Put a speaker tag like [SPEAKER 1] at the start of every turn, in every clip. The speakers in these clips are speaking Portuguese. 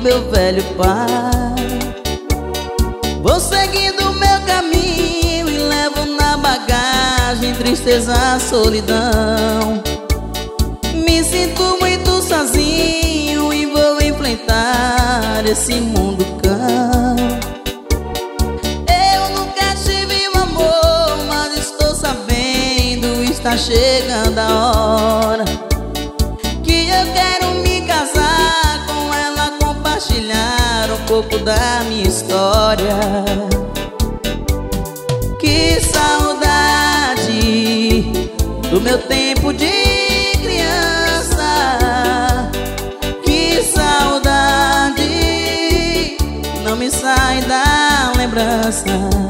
[SPEAKER 1] meu velho pai. Vou seguindo meu caminho e levo na bagagem tristeza, solidão. Me sinto muito sozinho e vou enfrentar esse mundo cão. Eu nunca tive um amor, mas estou sabendo, está chegando a hora que eu quero me casar com ela, compartilhar um pouco da minha história. Que saudade do meu tempo de criança. Que saudade não me sai da lembrança.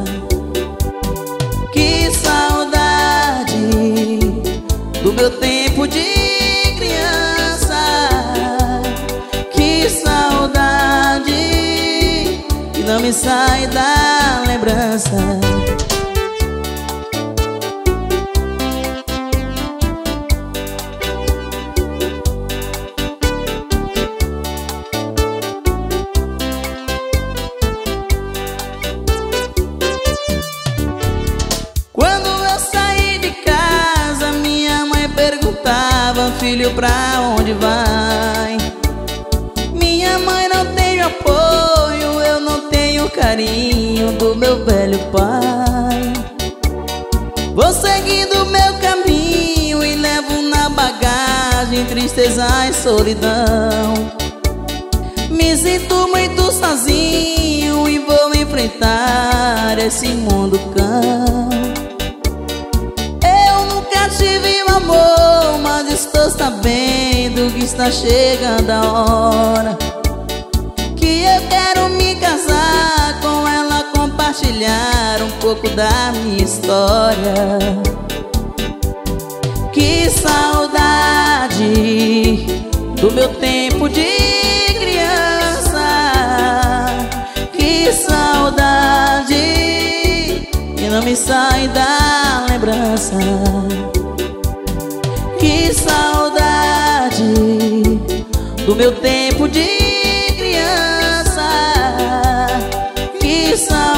[SPEAKER 1] Que saudade do meu tempo de criança. Que saudade que não me sai da lembrança. Quando eu saí de casa, minha mãe perguntava: filho, pra onde vai? Minha mãe não tem apoio, eu não tenho carinho do meu velho pai. Vou seguindo meu caminho e levo na bagagem tristeza e solidão. Me sinto muito sozinho e vou enfrentar esse mundo cão. Eu nunca tive um amor, mas estou sabendo que está chegando a hora que eu quero me casar com ela, compartilhar um pouco da minha história. Que saudade do meu tempo de criança. Que saudade que não me sai da lembrança. Que saudade do meu tempo de criança. Que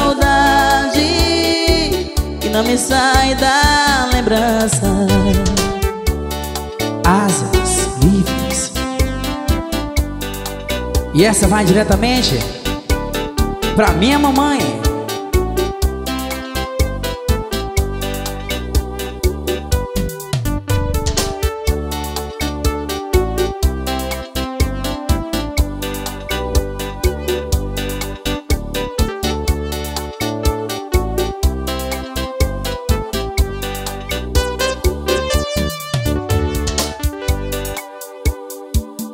[SPEAKER 1] saudade que não me sai da lembrança.
[SPEAKER 2] Asas livres. E essa vai diretamente pra minha mamãe,